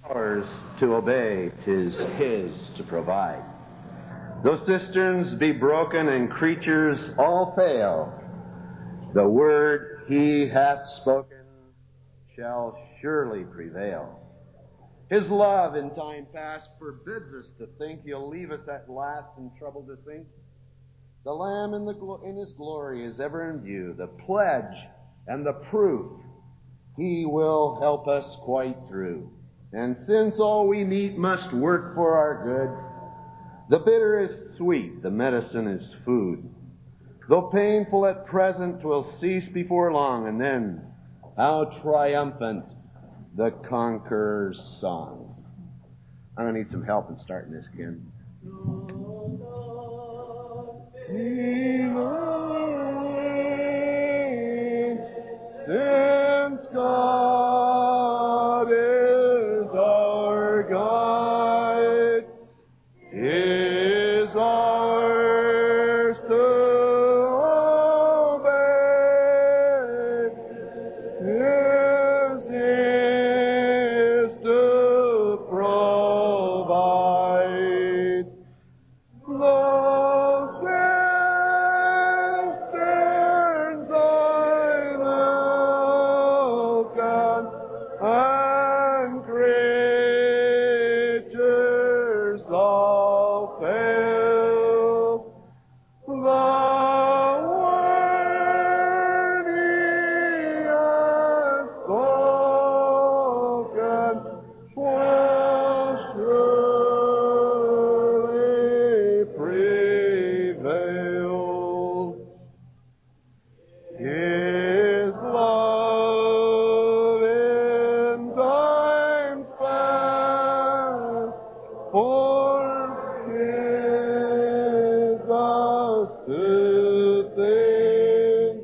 Ours to obey, 'tis His to provide. Though cisterns be broken and creatures all fail, the word He hath spoken shall surely prevail. His love in time past forbids us to think He'll leave us at last in trouble to sink. The Lamb in His glory is ever in view, the pledge and the proof He will help us quite through. And since all we meet must work for our good, the bitter is sweet, the medicine is food. Though painful at present, 'twill cease before long, and then how triumphant the conqueror's song. I'm going to need some help in starting this, Ken. Since God is our guide, 'tis ours to obey. 'Tis His to provide. Though cisterns I look at, and creatures all fail, the word He has spoken will surely prevail. His love in times past forbids us to think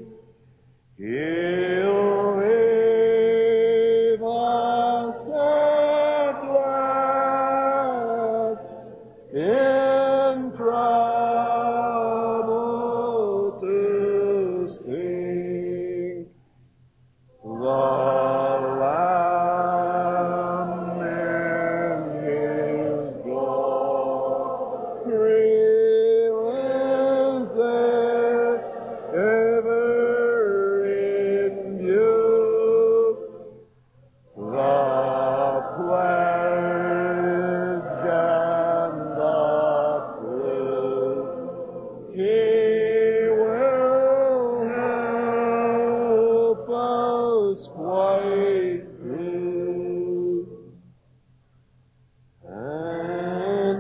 He'll leave us at last in trouble to sink. The Lamb in His glory lives ever in view. The pledge and the proof He will help us quite through. And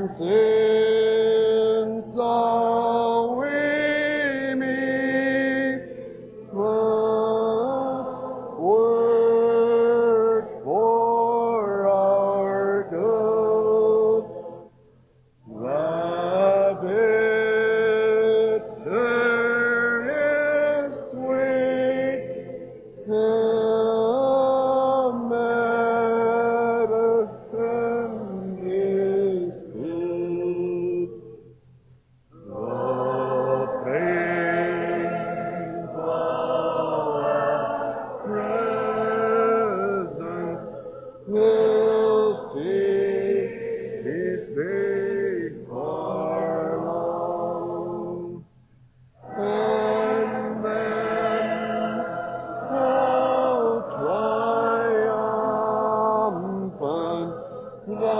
since all we meet must work for our good, the bitter is sweet, the medicine is food. The painful at present will cease before long, and then how triumphant the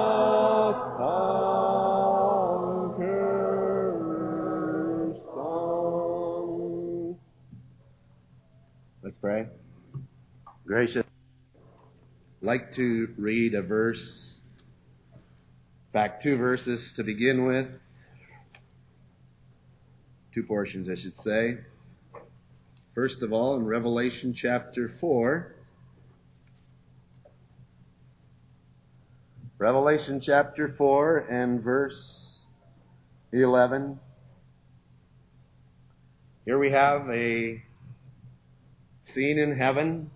conqueror's song. Let's pray. Gracious, I'd like to read a verse, in fact, two verses to begin with. Two portions, I should say. First of all, in Revelation chapter 4. Revelation chapter 4 and verse 11. Here we have a scene in heaven.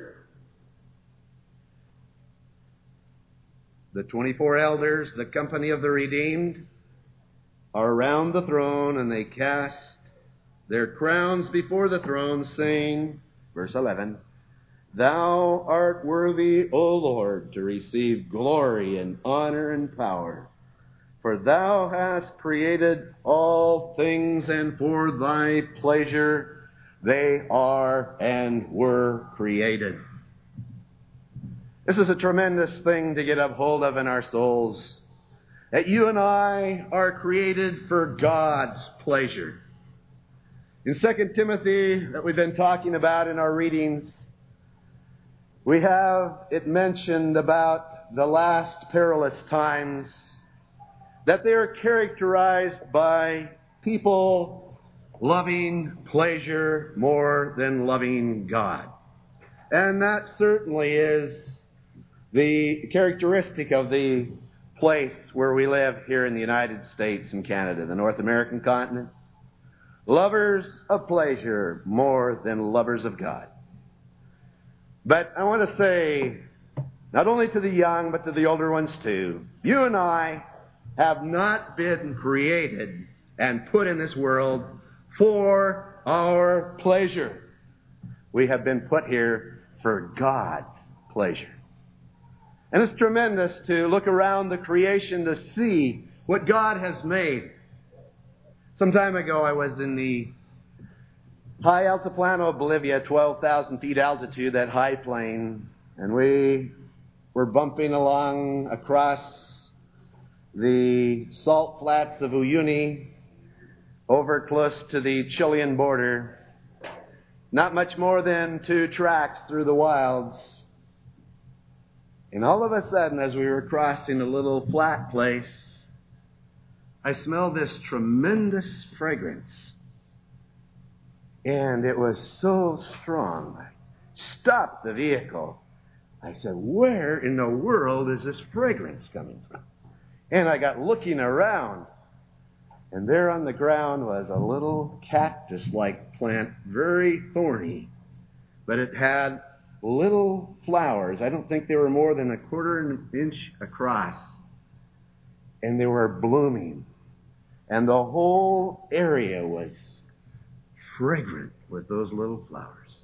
The 24 elders, the company of the redeemed, are around the throne, and they cast their crowns before the throne, saying, verse 11, Thou art worthy, O Lord, to receive glory and honor and power. For thou hast created all things, and for thy pleasure they are and were created. This is a tremendous thing to get a hold of in our souls, that you and I are created for God's pleasure. In 2 Timothy, that we've been talking about in our readings, we have it mentioned about the last perilous times, that they are characterized by people loving pleasure more than loving God. And that certainly is the characteristic of the place where we live here in the United States and Canada, the North American continent. Lovers of pleasure more than lovers of God. But I want to say, not only to the young, but to the older ones too, you and I have not been created and put in this world for our pleasure. We have been put here for God's pleasure. And it's tremendous to look around the creation to see what God has made. Some time ago, I was in the high altiplano of Bolivia, 12,000 feet altitude, that high plain, and we were bumping along across the salt flats of Uyuni over close to the Chilean border, not much more than 2 tracks through the wilds. And all of a sudden, as we were crossing a little flat place, I smelled this tremendous fragrance. And it was so strong. I stopped the vehicle. I said, where in the world is this fragrance coming from? And I got looking around. And there on the ground was a little cactus-like plant, very thorny. But it had little flowers. I don't think they were more than 1/4 inch across. And they were blooming. And the whole area was fragrant with those little flowers.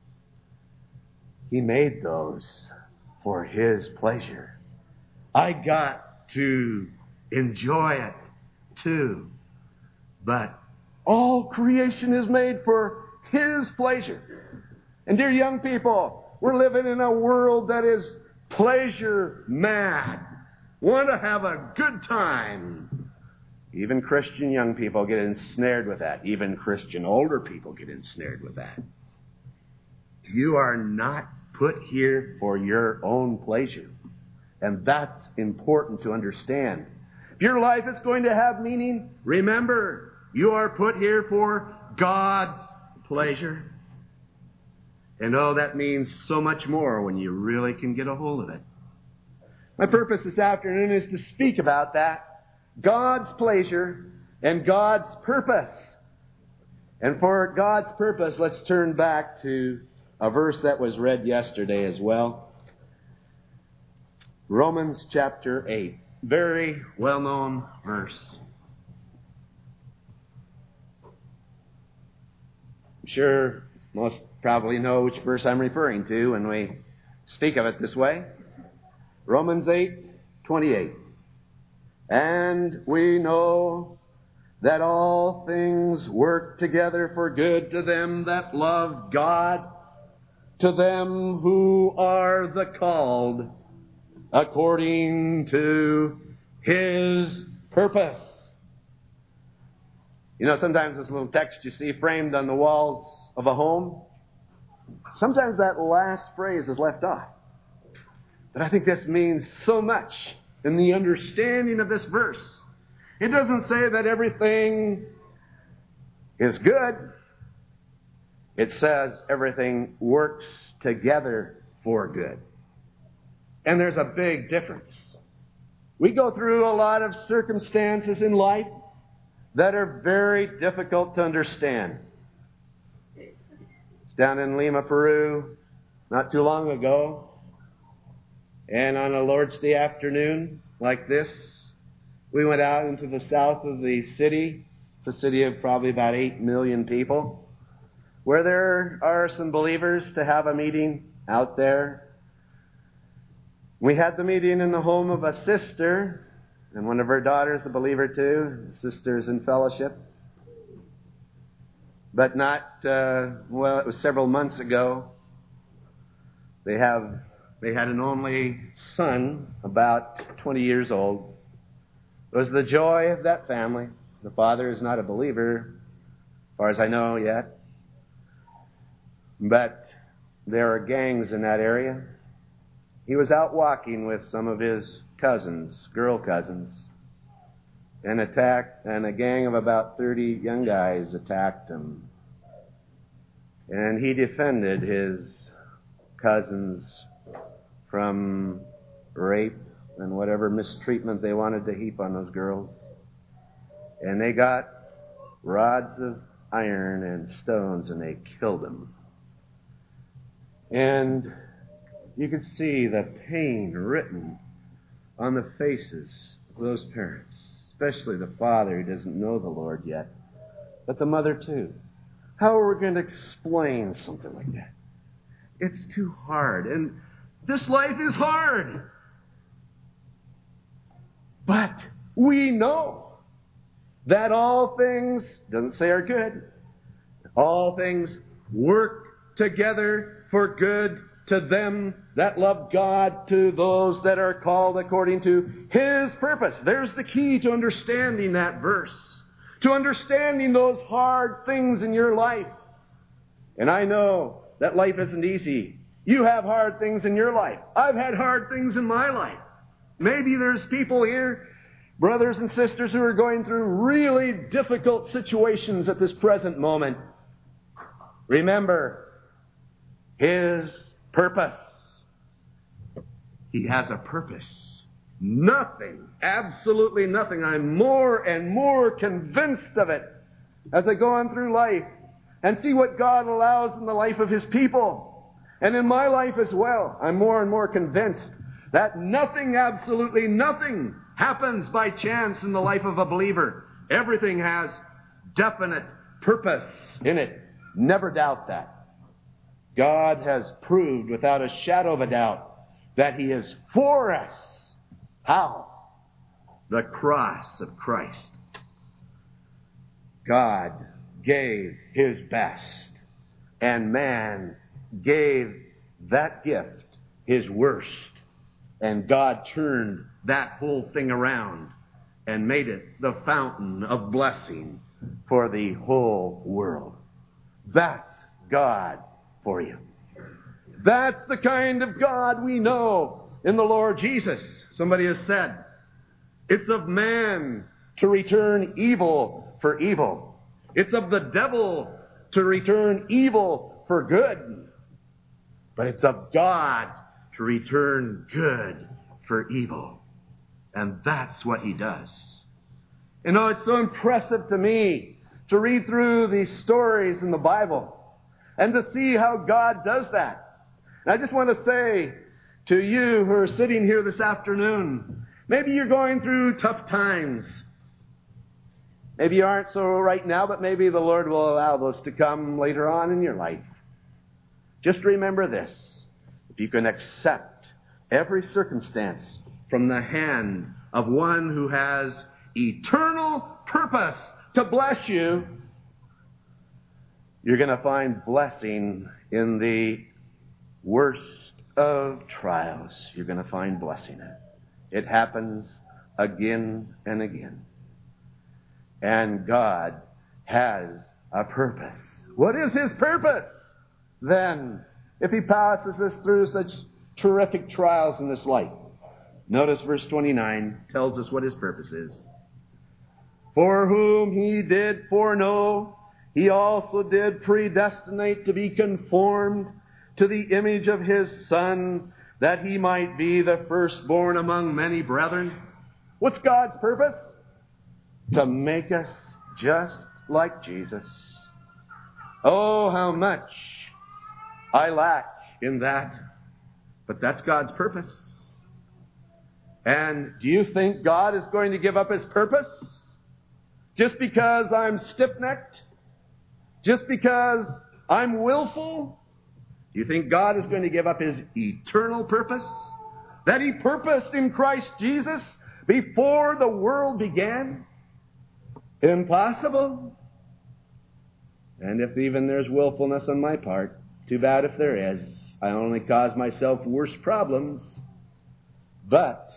He made those for His pleasure. I got to enjoy it too. But all creation is made for His pleasure. And dear young people, we're living in a world that is pleasure mad. Want to have a good time. Even Christian young people get ensnared with that. Even Christian older people get ensnared with that. You are not put here for your own pleasure. And that's important to understand. If your life is going to have meaning, remember, you are put here for God's pleasure. And oh, that means so much more when you really can get a hold of it. My purpose this afternoon is to speak about that. God's pleasure and God's purpose. And for God's purpose, let's turn back to a verse that was read yesterday as well. Romans chapter 8. Very well-known verse. I'm sure most probably know which verse I'm referring to when we speak of it this way. Romans 8:28. And we know that all things work together for good to them that love God, to them who are the called according to His purpose. You know, sometimes this little text you see framed on the walls of a home, sometimes that last phrase is left off. But I think this means so much in the understanding of this verse. It doesn't say that everything is good. It says everything works together for good. And there's a big difference. We go through a lot of circumstances in life that are very difficult to understand. It's down in Lima, Peru, not too long ago. And on a Lord's Day afternoon like this, we went out into the south of the city. It's a city of probably about 8 million people, where there are some believers to have a meeting out there. We had the meeting in the home of a sister, and one of her daughters, a believer too, sisters in fellowship. But not, it was several months ago. They had an only son, about 20 years old. It was the joy of that family. The father is not a believer, as far as I know yet. But there are gangs in that area. He was out walking with some of his cousins, girl cousins, and a gang of about 30 young guys attacked him. And he defended his cousins from rape and whatever mistreatment they wanted to heap on those girls. And they got rods of iron and stones and they killed him. And you could see the pain written on the faces of those parents, especially the father who doesn't know the Lord yet, but the mother too. How are we going to explain something like that? It's too hard. And this life is hard. But we know that all things, doesn't say are good, all things work together for good to them that love God, to those that are called according to His purpose. There's the key to understanding that verse, to understanding those hard things in your life. And I know that life isn't easy. You have hard things in your life. I've had hard things in my life. Maybe there's people here, brothers and sisters, who are going through really difficult situations at this present moment. Remember His purpose. He has a purpose. Nothing, absolutely nothing. I'm more and more convinced of it as I go on through life and see what God allows in the life of His people. And in my life as well, I'm more and more convinced that nothing, absolutely nothing, happens by chance in the life of a believer. Everything has definite purpose in it. Never doubt that. God has proved without a shadow of a doubt that He is for us. How? The cross of Christ. God gave His best, and man gave that gift his worst. And God turned that whole thing around and made it the fountain of blessing for the whole world. That's God for you. That's the kind of God we know in the Lord Jesus. Somebody has said, it's of man to return evil for evil. It's of the devil to return evil for good. But it's of God to return good for evil. And that's what He does. You know, it's so impressive to me to read through these stories in the Bible and to see how God does that. And I just want to say to you who are sitting here this afternoon, maybe you're going through tough times. Maybe you aren't so right now, but maybe the Lord will allow those to come later on in your life. Just remember this. If you can accept every circumstance from the hand of one who has eternal purpose to bless you, you're going to find blessing in the worst of trials. You're going to find blessing in it. It happens again and again. And God has a purpose. What is His purpose then, if He passes us through such terrific trials in this life? Notice verse 29 tells us what His purpose is. For whom He did foreknow, He also did predestinate to be conformed to the image of His Son, that He might be the firstborn among many brethren. What's God's purpose? To make us just like Jesus. Oh, how much I lack in that. But that's God's purpose. And do you think God is going to give up His purpose? Just because I'm stiff-necked? Just because I'm willful? Do you think God is going to give up His eternal purpose that He purposed in Christ Jesus before the world began? Impossible. And if even there's willfulness on my part, too bad if there is. I only cause myself worse problems. But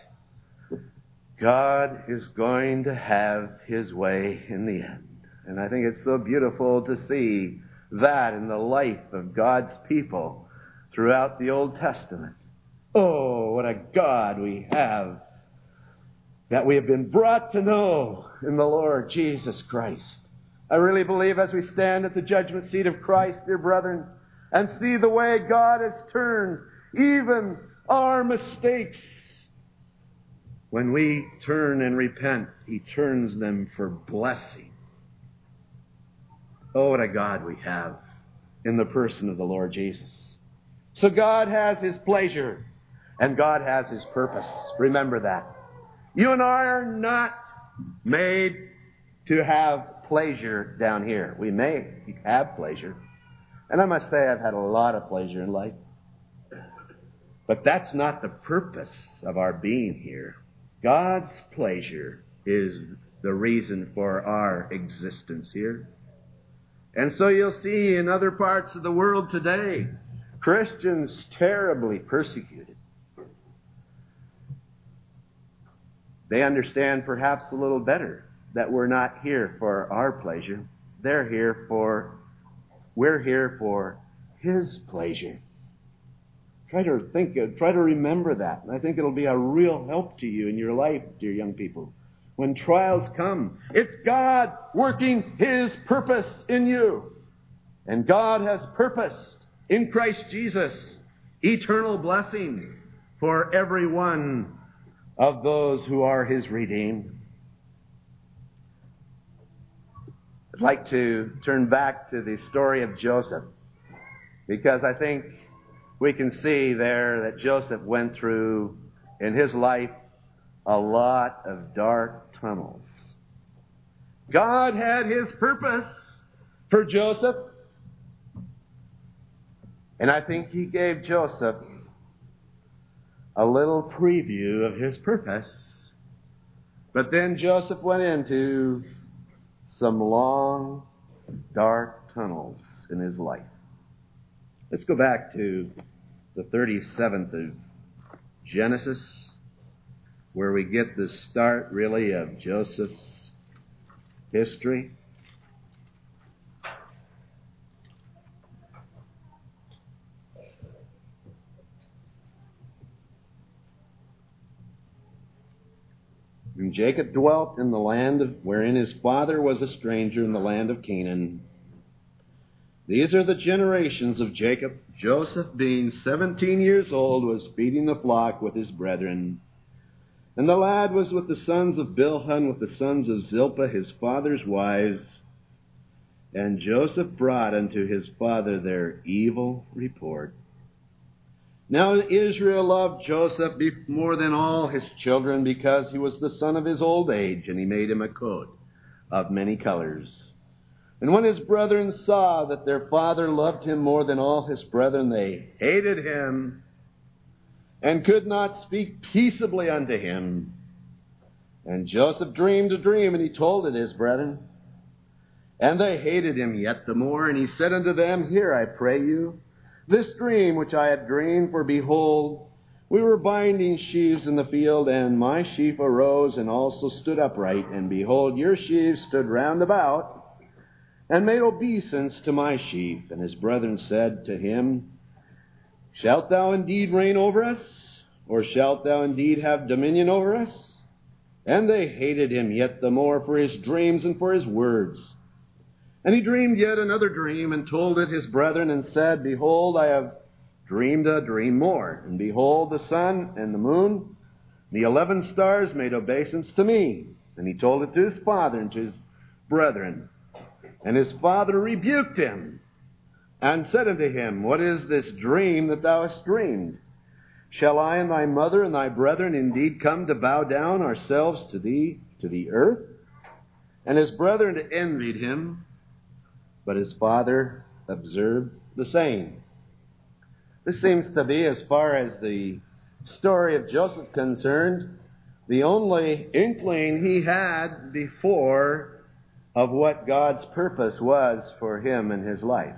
God is going to have His way in the end. And I think it's so beautiful to see that in the life of God's people throughout the Old Testament. Oh, what a God we have, that we have been brought to know in the Lord Jesus Christ. I really believe as we stand at the judgment seat of Christ, dear brethren, and see the way God has turned even our mistakes, when we turn and repent, He turns them for blessing. Oh, what a God we have in the person of the Lord Jesus. So God has His pleasure, and God has His purpose. Remember that. You and I are not made to have pleasure down here. We may have pleasure. And I must say I've had a lot of pleasure in life. But that's not the purpose of our being here. God's pleasure is the reason for our existence here. And so you'll see in other parts of the world today, Christians terribly persecuted. They understand perhaps a little better that we're not here for our pleasure. We're here for His pleasure. Try to remember that. And I think it'll be a real help to you in your life, dear young people. When trials come, it's God working His purpose in you. And God has purposed in Christ Jesus eternal blessing for every one of those who are His redeemed. I'd like to turn back to the story of Joseph, because I think we can see there that Joseph went through in his life a lot of dark tunnels. God had His purpose for Joseph, and I think He gave Joseph a little preview of His purpose. But then Joseph went into some long, dark tunnels in his life. Let's go back to the 37th of Genesis, where we get the start, really, of Joseph's history. And Jacob dwelt in the land wherein his father was a stranger, in the land of Canaan. These are the generations of Jacob. Joseph, being 17 years old, was feeding the flock with his brethren. And the lad was with the sons of Bilhah, with the sons of Zilpah, his father's wives. And Joseph brought unto his father their evil report. Now Israel loved Joseph more than all his children, because he was the son of his old age, and he made him a coat of many colors. And when his brethren saw that their father loved him more than all his brethren, they hated him, and could not speak peaceably unto him. And Joseph dreamed a dream, and he told it his brethren. And they hated him yet the more. And he said unto them, Hear, I pray you, this dream which I have dreamed. For behold, we were binding sheaves in the field, and my sheaf arose and also stood upright. And behold, your sheaves stood round about, and made obeisance to my sheaf. And his brethren said to him, Shalt thou indeed reign over us? Or shalt thou indeed have dominion over us? And they hated him yet the more for his dreams and for his words. And he dreamed yet another dream, and told it his brethren, and said, Behold, I have dreamed a dream more. And behold, the sun and the moon, the 11 stars made obeisance to me. And he told it to his father and to his brethren. And his father rebuked him, and said unto him, What is this dream that thou hast dreamed? Shall I and thy mother and thy brethren indeed come to bow down ourselves to thee, to the earth? And his brethren envied him, but his father observed the same. This seems to be, as far as the story of Joseph concerned, the only inkling he had before of what God's purpose was for him in his life.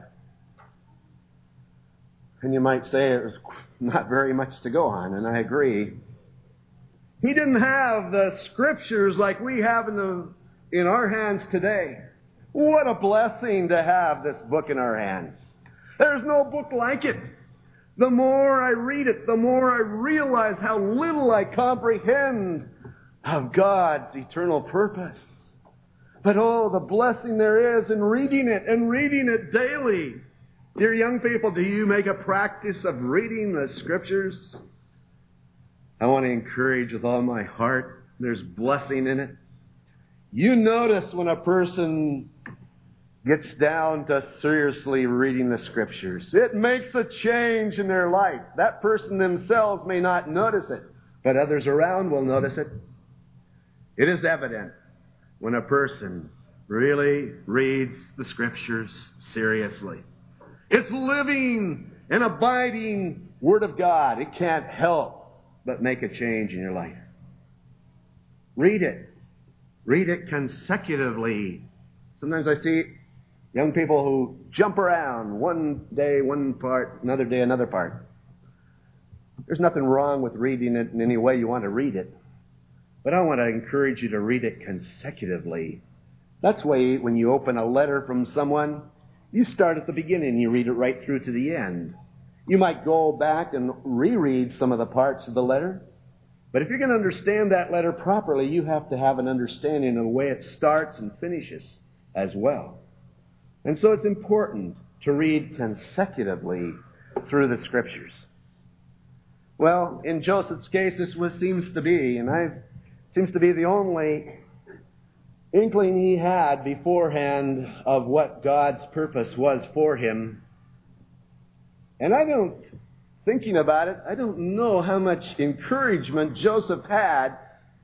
And you might say it was not very much to go on, and I agree. He didn't have the Scriptures like we have in our hands today. What a blessing to have this book in our hands. There's no book like it. The more I read it, the more I realize how little I comprehend of God's eternal purpose. But oh, the blessing there is in reading it and reading it daily. Dear young people, do you make a practice of reading the Scriptures? I want to encourage with all my heart. There's blessing in it. You notice when a person gets down to seriously reading the Scriptures. It makes a change in their life. That person themselves may not notice it, but others around will notice it. It is evident when a person really reads the Scriptures seriously. It's living and abiding Word of God. It can't help but make a change in your life. Read it. Read it consecutively. Sometimes I see young people who jump around one day one part, another day another part. There's nothing wrong with reading it in any way you want to read it. But I want to encourage you to read it consecutively. That's why when you open a letter from someone, you start at the beginning and you read it right through to the end. You might go back and reread some of the parts of the letter. But if you're going to understand that letter properly, you have to have an understanding of the way it starts and finishes as well. And so it's important to read consecutively through the Scriptures. Well, in Joseph's case, this seems to be the only inkling he had beforehand of what God's purpose was for him. And thinking about it, I don't know how much encouragement Joseph had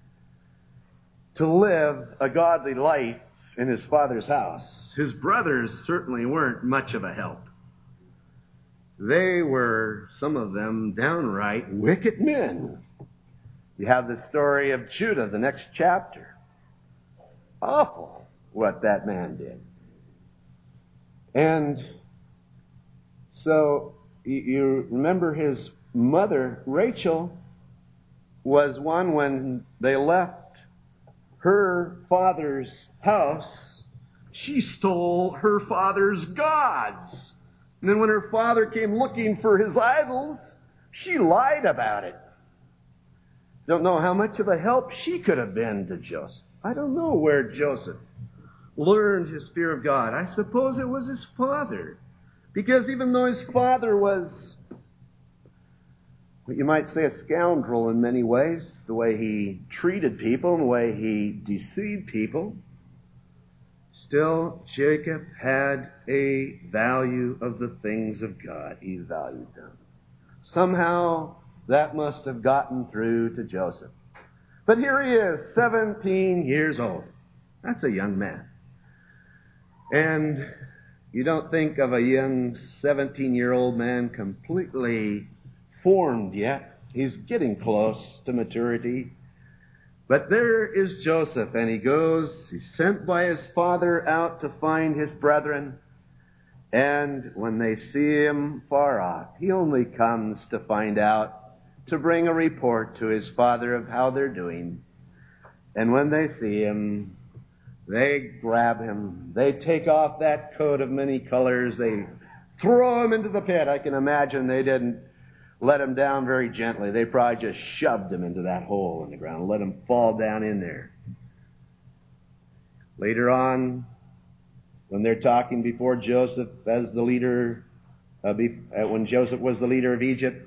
to live a godly life in his father's house. His brothers certainly weren't much of a help. They were, some of them, downright wicked men. You have the story of Judah, the next chapter. Awful what that man did. And so you remember his mother, Rachel, was one when they left her father's house. She stole her father's gods. And then when her father came looking for his idols, she lied about it. Don't know how much of a help she could have been to Joseph. I don't know where Joseph learned his fear of God. I suppose it was his father. Because even though his father was, what you might say, a scoundrel in many ways, the way he treated people and the way he deceived people, still Jacob had a value of the things of God. He valued them. Somehow that must have gotten through to Joseph. But here he is, 17 years old. That's a young man. And you don't think of a young 17-year-old man completely formed yet. He's getting close to maturity. But there is Joseph, and he's sent by his father out to find his brethren. And when they see him far off, he only comes to find out, to bring a report to his father of how they're doing. And when they see him, they grab him. They take off that coat of many colors. They throw him into the pit. I can imagine they didn't let him down very gently. They probably just shoved him into that hole in the ground, let him fall down in there. Later on, when they're talking before Joseph as the leader, when Joseph was the leader of Egypt,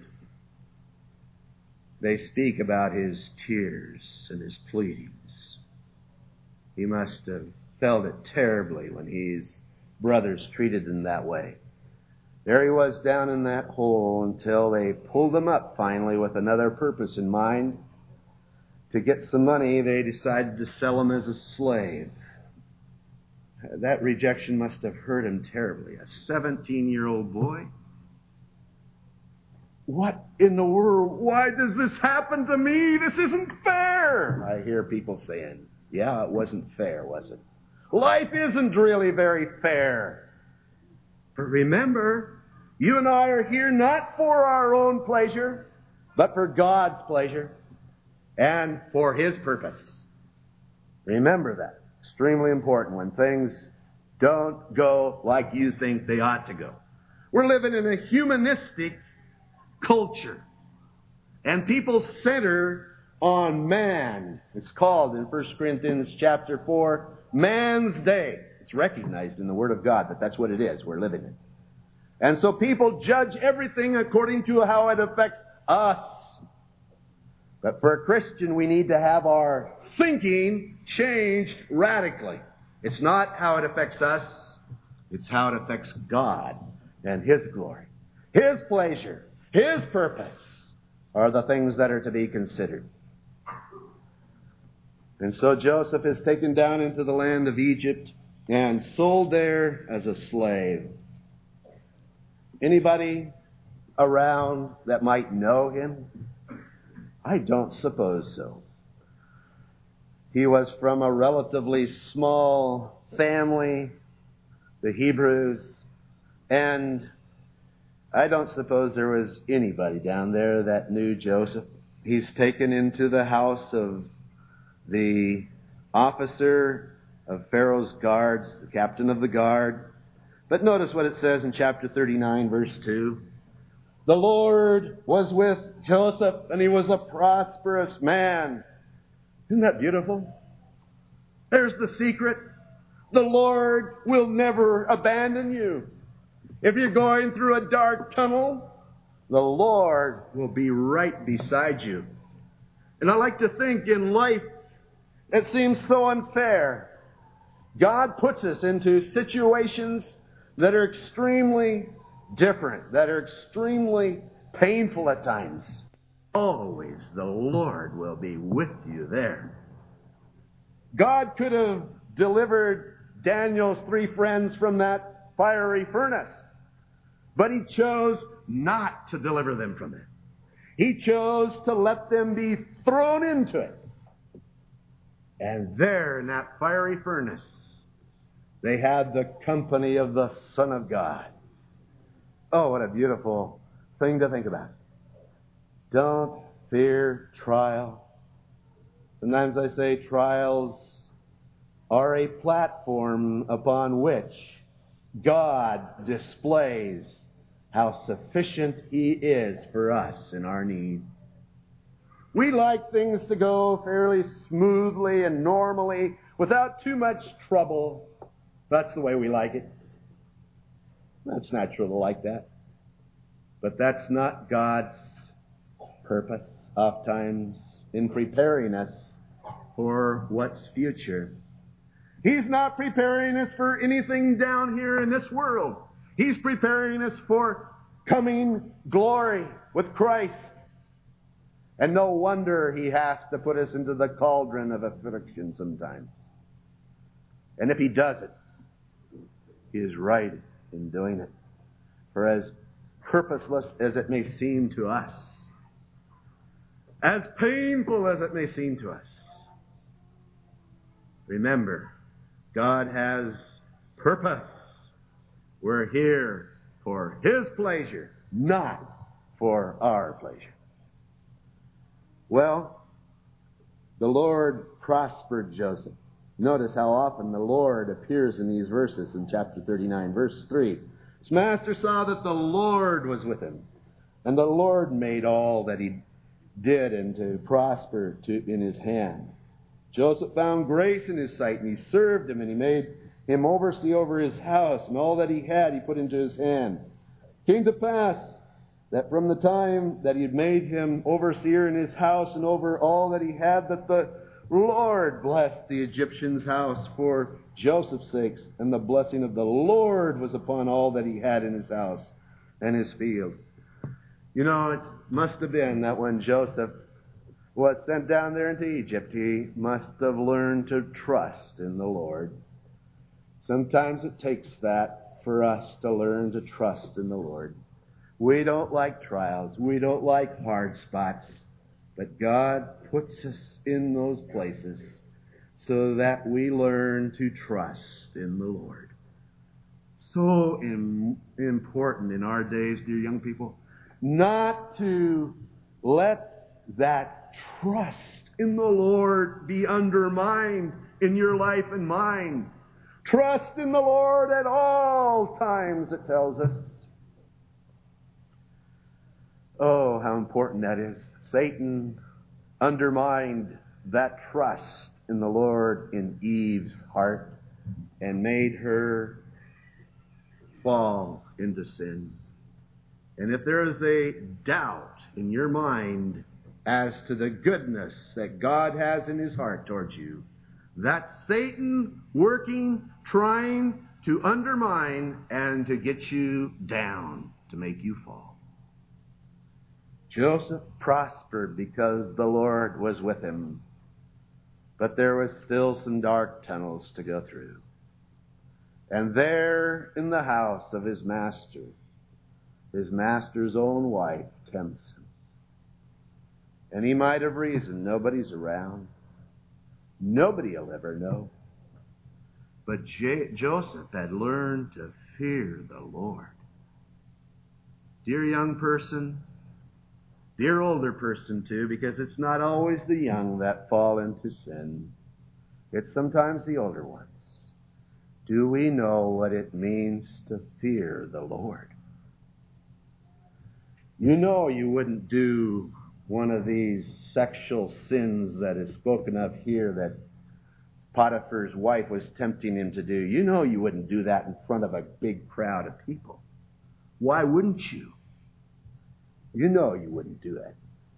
they speak about his tears and his pleadings. He must have felt it terribly when his brothers treated him that way. There he was down in that hole until they pulled him up finally with another purpose in mind. To get some money, they decided to sell him as a slave. That rejection must have hurt him terribly. A 17-year-old boy. what in the world? Why does this happen to me? This isn't fair. I hear people saying, yeah, it wasn't fair, was it? Life isn't really very fair. But remember, you and I are here not for our own pleasure, but for God's pleasure and for His purpose. Remember that. Extremely important when things don't go like you think they ought to go. We're living in a humanistic culture. And people center on man. It's called in 1 Corinthians chapter 4, man's day. It's recognized in the Word of God that that's what it is we're living in. And so people judge everything according to how it affects us. But for a Christian, we need to have our thinking changed radically. It's not how it affects us. It's how it affects God and His glory. His pleasure, His purpose are the things that are to be considered. And so Joseph is taken down into the land of Egypt and sold there as a slave. Anybody around that might know him? I don't suppose so. He was from a relatively small family, the Hebrews, and I don't suppose there was anybody down there that knew Joseph. He's taken into the house of the officer of Pharaoh's guards, the captain of the guard. But notice what it says in chapter 39, verse 2. The Lord was with Joseph, and he was a prosperous man. Isn't that beautiful? There's the secret. The Lord will never abandon you. If you're going through a dark tunnel, the Lord will be right beside you. And I like to think in life, it seems so unfair. God puts us into situations that are extremely different, that are extremely painful at times. Always the Lord will be with you there. God could have delivered Daniel's 3 friends from that fiery furnace, but He chose not to deliver them from it. He chose to let them be thrown into it. And there in that fiery furnace, they had the company of the Son of God. Oh, what a beautiful thing to think about. Don't fear trial. Sometimes I say trials are a platform upon which God displays how sufficient He is for us in our need. We like things to go fairly smoothly and normally without too much trouble. That's the way we like it. That's natural to like that. But that's not God's purpose, oftentimes, in preparing us for what's future. He's not preparing us for anything down here in this world. He's preparing us for coming glory with Christ. And no wonder He has to put us into the cauldron of affliction sometimes. And if He does it, He is right in doing it. For as purposeless as it may seem to us, as painful as it may seem to us, remember, God has purpose. We're here for His pleasure, not for our pleasure. Well, the Lord prospered Joseph. Notice how often the Lord appears in these verses in chapter 39, verse 3. His master saw that the Lord was with him, and the Lord made all that he did and to prosper in his hand. Joseph found grace in his sight, and he served him, and he made him oversee over his house, and all that he had he put into his hand. It came to pass that from the time that he had made him overseer in his house and over all that he had, that the Lord blessed the Egyptian's house for Joseph's sake, and the blessing of the Lord was upon all that he had in his house and his field. You know, it must have been that when Joseph was sent down there into Egypt, he must have learned to trust in the Lord. Sometimes it takes that for us to learn to trust in the Lord. We don't like trials. We don't like hard spots. But God puts us in those places so that we learn to trust in the Lord. So important in our days, dear young people, not to let that trust in the Lord be undermined in your life and mine. Trust in the Lord at all times, it tells us. Oh, how important that is. Satan undermined that trust in the Lord in Eve's heart and made her fall into sin. And if there is a doubt in your mind as to the goodness that God has in His heart towards you, that's Satan working, trying to undermine and to get you down, to make you fall. Joseph prospered because the Lord was with him. But there was still some dark tunnels to go through. And there in the house of his master's own wife tempts him. And he might have reasoned, nobody's around. Nobody will ever know. But Joseph had learned to fear the Lord. Dear young person, dear older person too, because it's not always the young that fall into sin. It's sometimes the older ones. Do we know what it means to fear the Lord? You know you wouldn't do one of these sexual sins that is spoken of here that Potiphar's wife was tempting him to do. You know you wouldn't do that in front of a big crowd of people. Why wouldn't you? You know you wouldn't do that.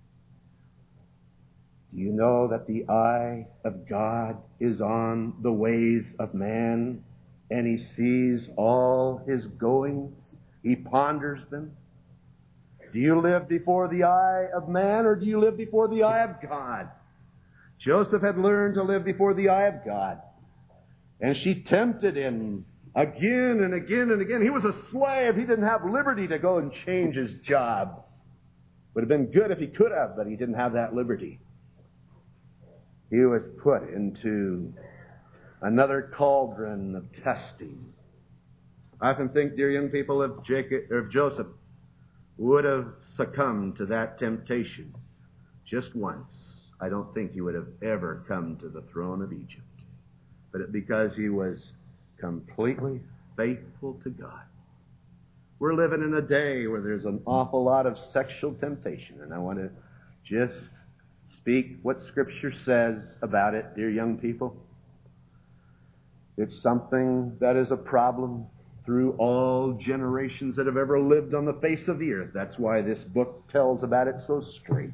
Do you know that the eye of God is on the ways of man, and He sees all his goings? He ponders them. Do you live before the eye of man, or do you live before the eye of God? Joseph had learned to live before the eye of God. And she tempted him again and again and again. He was a slave. He didn't have liberty to go and change his job. Would have been good if he could have, but he didn't have that liberty. He was put into another cauldron of testing. I often think, dear young people, if Joseph would have succumbed to that temptation just once, I don't think he would have ever come to the throne of Egypt. But because he was completely faithful to God. We're living in a day where there's an awful lot of sexual temptation, and I want to just speak what Scripture says about it, dear young people. It's something that is a problem through all generations that have ever lived on the face of the earth. That's why this book tells about it so straight.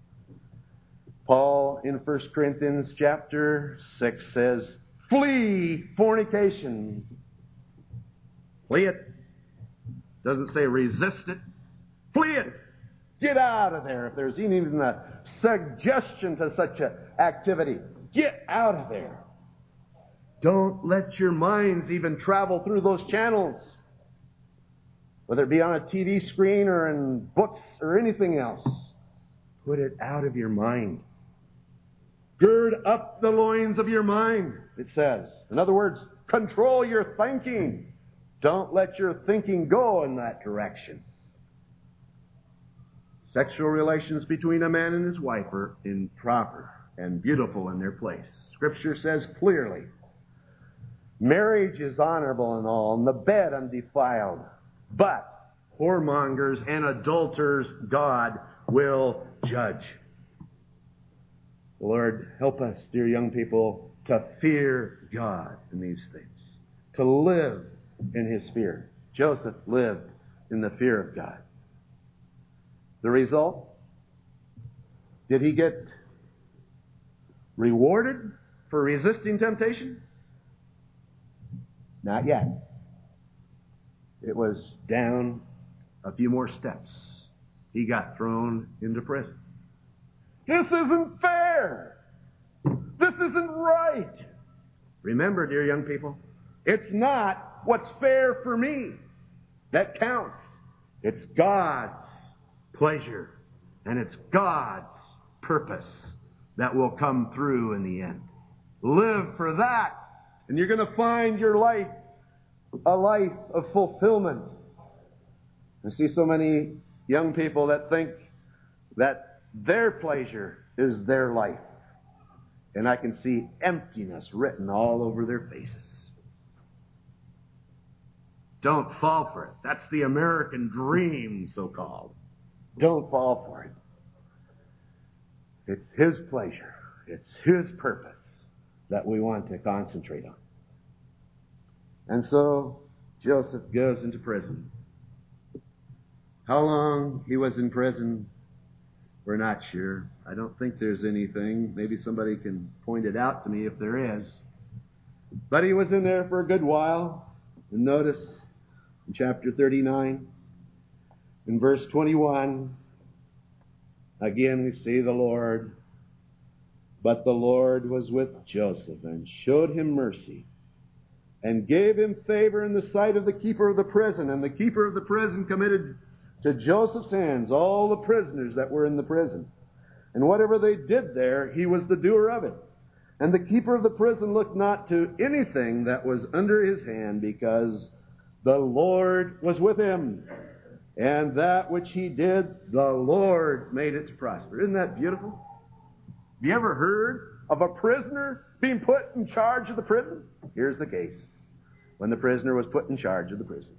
Paul in 1 Corinthians chapter 6 says, flee fornication. Flee it. Doesn't say resist it. Flee it. Get out of there. If there's even a suggestion to such an activity, get out of there. Don't let your minds even travel through those channels, whether it be on a TV screen or in books or anything else. Put it out of your mind. Gird up the loins of your mind, it says. In other words, control your thinking. Don't let your thinking go in that direction. Sexual relations between a man and his wife are improper and beautiful in their place. Scripture says clearly, marriage is honorable and all, and the bed undefiled. But whoremongers and adulterers God will judge. Lord, help us, dear young people, to fear God in these things, to live in His fear. Joseph lived in the fear of God. The result? Did he get rewarded for resisting temptation? Not yet. It was down a few more steps. He got thrown into prison. This isn't fair. This isn't right. Remember, dear young people, it's not what's fair for me that counts. It's God's pleasure and it's God's purpose that will come through in the end. Live for that, and you're going to find your life a life of fulfillment. I see so many young people that think that their pleasure is their life. And I can see emptiness written all over their faces. Don't fall for it. That's the American dream, so-called. Don't fall for it. It's His pleasure. It's His purpose that we want to concentrate on. And so Joseph goes into prison. How long he was in prison, we're not sure. I don't think there's anything. Maybe somebody can point it out to me if there is. But he was in there for a good while. And notice in chapter 39, in verse 21, again we see the Lord. But the Lord was with Joseph and showed him mercy and gave him favor in the sight of the keeper of the prison. And the keeper of the prison committed to Joseph's hands all the prisoners that were in the prison. And whatever they did there, he was the doer of it. And the keeper of the prison looked not to anything that was under his hand, because the Lord was with him. And that which he did, the Lord made it to prosper. Isn't that beautiful? Have you ever heard of a prisoner being put in charge of the prison? Here's the case. When the prisoner was put in charge of the prison.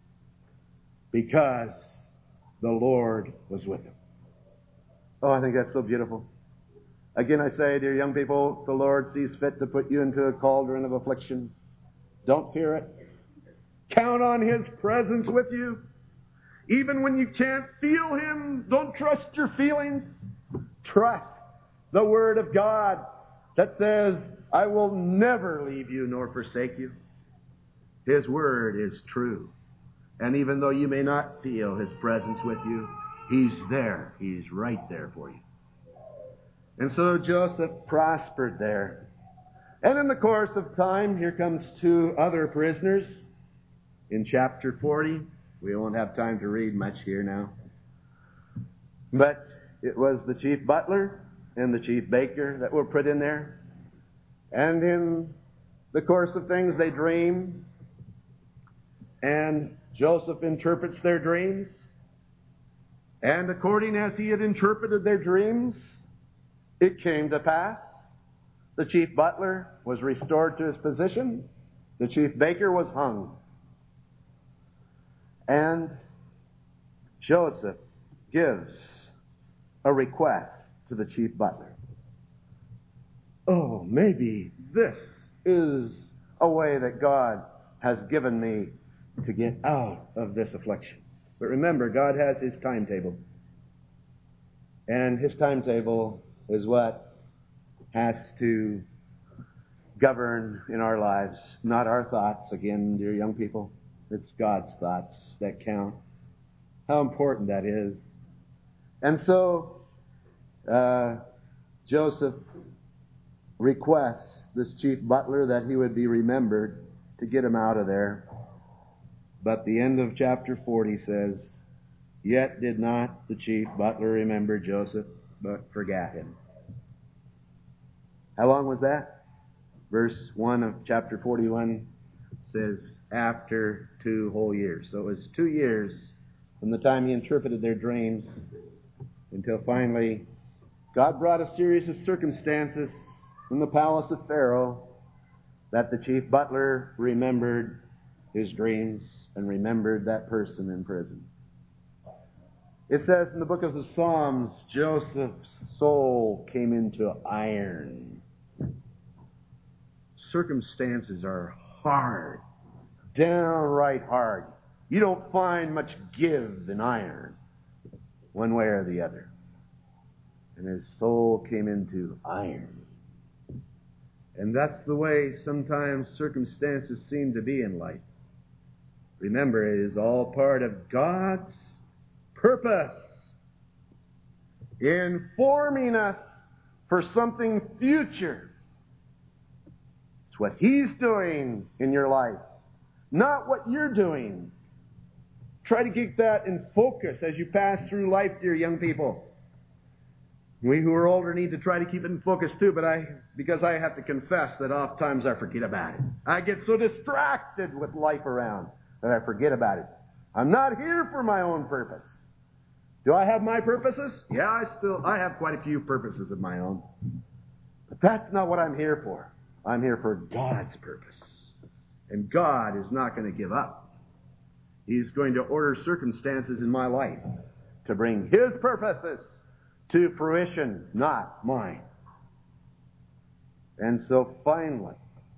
Because the Lord was with him. Oh, I think that's so beautiful. Again, I say, dear young people, if the Lord sees fit to put you into a cauldron of affliction, don't fear it. Count on His presence with you. Even when you can't feel Him, don't trust your feelings. Trust the Word of God that says, I will never leave you nor forsake you. His Word is true. And even though you may not feel His presence with you, He's there. He's right there for you. And so Joseph prospered there. And in the course of time, here comes two other prisoners in chapter 40. We won't have time to read much here now. But it was the chief butler and the chief baker that were put in there. And in the course of things, they dream. And Joseph interprets their dreams. And according as he had interpreted their dreams, it came to pass. The chief butler was restored to his position. The chief baker was hung. And Joseph gives a request to the chief butler. Oh, maybe this is a way that God has given me to get out of this affliction. But remember, God has His timetable. And His timetable is what has to govern in our lives, not our thoughts. Again, dear young people, it's God's thoughts that count. How important that is. And so, Joseph requests this chief butler that he would be remembered to get him out of there. But the end of chapter 40 says, Yet did not the chief butler remember Joseph, but forgot him. How long was that? Verse 1 of chapter 41 says, after 2 whole years. So it was 2 years from the time he interpreted their dreams until finally God brought a series of circumstances in the palace of Pharaoh that the chief butler remembered his dreams and remembered that person in prison. It says in the book of the Psalms, Joseph's soul came into iron. Circumstances are hard, downright hard. You don't find much give in iron, one way or the other. And his soul came into iron. And that's the way sometimes circumstances seem to be in life. Remember, it is all part of God's purpose in forming us for something future. It's what He's doing in your life, not what you're doing. Try to keep that in focus as you pass through life, dear young people. We who are older need to try to keep it in focus too, but because I have to confess that oftentimes I forget about it. I get so distracted with life around that I forget about it. I'm not here for my own purpose. Do I have my purposes? Yeah, I have quite a few purposes of my own. But that's not what I'm here for. I'm here for God's purpose. And God is not going to give up. He's going to order circumstances in my life to bring His purposes to fruition, not mine. And so finally,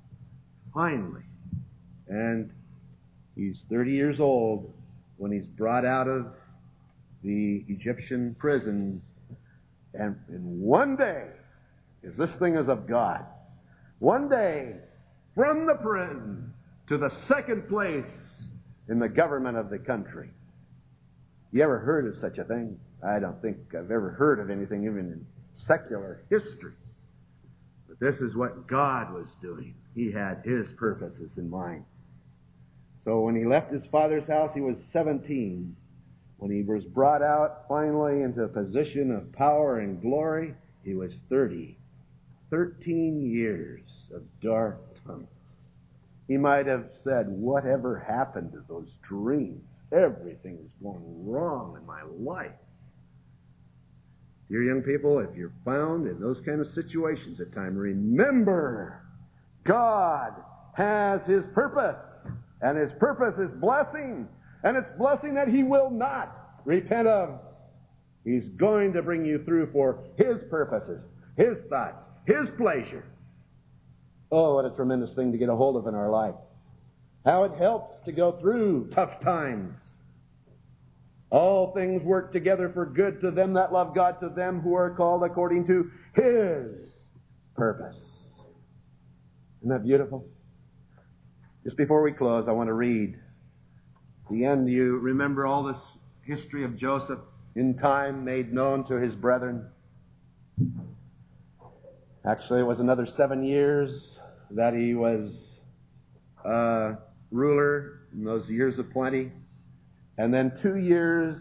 and he's 30 years old when he's brought out of the Egyptian prison, and in one day, because this thing is of God, one day from the prison to the second place in the government of the country. You ever heard of such a thing? I don't think I've ever heard of anything even in secular history. But this is what God was doing. He had His purposes in mind. So when he left his father's house, he was 17. When he was brought out finally into a position of power and glory, he was 30. 13 years of dark tunnels. He might have said, whatever happened to those dreams? Everything is going wrong in my life. Dear young people, if you're found in those kind of situations at times, remember, God has His purpose. And His purpose is blessing. And it's blessing that He will not repent of. He's going to bring you through for His purposes, His thoughts, His pleasure. Oh, what a tremendous thing to get a hold of in our life. How it helps to go through tough times. All things work together for good to them that love God, to them who are called according to His purpose. Isn't that beautiful? Just before we close, I want to read the end. You remember all this history of Joseph in time made known to his brethren. Actually, it was another 7 years that he was ruler in those years of plenty. And then 2 years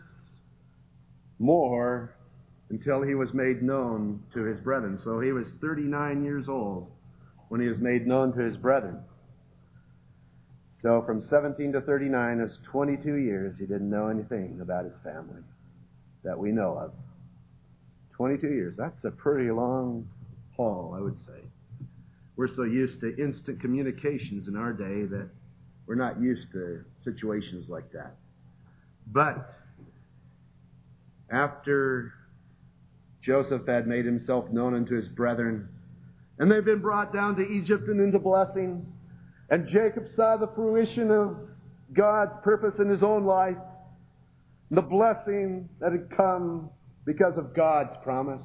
more until he was made known to his brethren. So he was 39 years old when he was made known to his brethren. So from 17 to 39 is 22 years he didn't know anything about his family that we know of. 22 years. That's a pretty long haul, I would say. We're so used to instant communications in our day that we're not used to situations like that. But after Joseph had made himself known unto his brethren, and they've been brought down to Egypt and into blessing, and Jacob saw the fruition of God's purpose in his own life, the blessing that had come because of God's promise.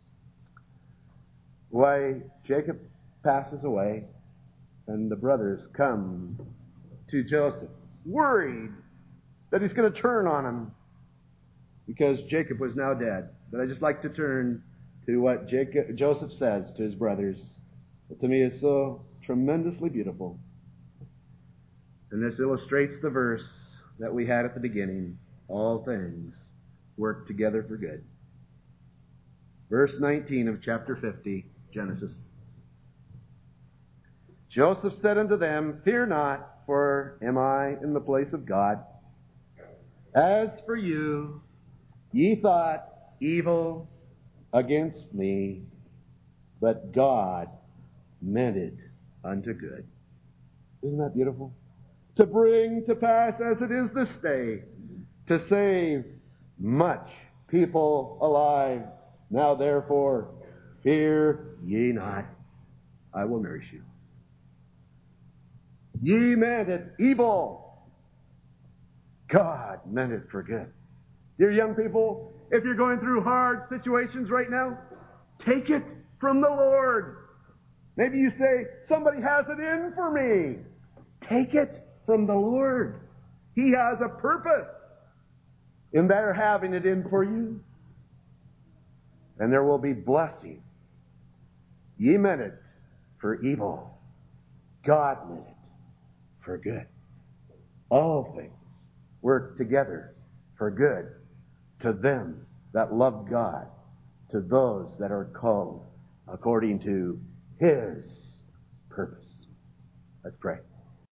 Why, Jacob passes away, and the brothers come to Joseph, worried that he's going to turn on him, because Jacob was now dead. But I just like to turn to what Joseph says to his brothers, that to me is so tremendously beautiful. And this illustrates the verse that we had at the beginning. All things work together for good. Verse 19 of chapter 50, Genesis. Joseph said unto them, Fear not, for am I in the place of God? As for you, ye thought evil against me, but God meant it unto good. Isn't that beautiful? To bring to pass as it is this day, to save much people alive. Now therefore, fear ye not, I will nourish you. Ye meant it evil, God meant it for good. Dear young people, if you're going through hard situations right now, take it from the Lord. Maybe you say, somebody has it in for me. Take it from the Lord. He has a purpose in their having it in for you. And there will be blessing. Ye meant it for evil. God meant it for good. All things work together for good to them that love God, to those that are called according to His purpose. Let's pray.